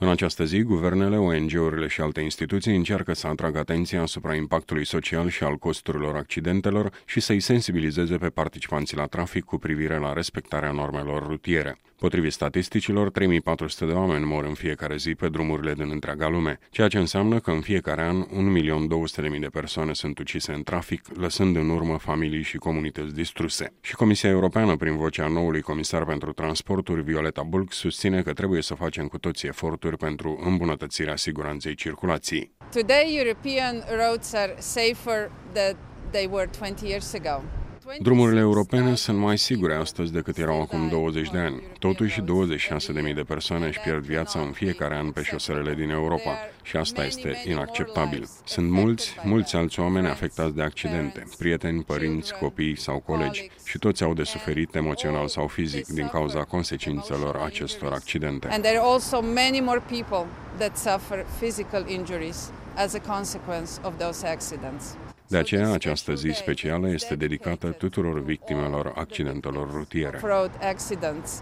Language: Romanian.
În această zi, guvernele, ONG-urile și alte instituții încearcă să atragă atenția asupra impactului social și al costurilor accidentelor și să-i sensibilizeze pe participanții la trafic cu privire la respectarea normelor rutiere. Potrivit statisticilor, 3400 de oameni mor în fiecare zi pe drumurile din întreaga lume, ceea ce înseamnă că în fiecare an 1.200.000 de persoane sunt ucise în trafic, lăsând în urmă familii și comunități distruse. Și Comisia Europeană, prin vocea noului comisar pentru transporturi, Violeta Bulc, susține că trebuie să facem cu toții eforturi pentru îmbunătățirea siguranței circulației. Today, European roads are safer than they were 20 years ago. Drumurile europene sunt mai sigure astăzi decât erau acum 20 de ani. Totuși, 26.000 de persoane își pierd viața în fiecare an pe șoselele din Europa și asta este inacceptabil. Sunt mulți alți oameni afectați de accidente, prieteni, părinți, copii sau colegi și toți au de suferit emoțional sau fizic din cauza consecințelor acestor accidente. And there are also many more people that suffer physical injuries as a consequence of those accidents. De aceea, această zi specială este dedicată tuturor victimelor accidentelor rutiere.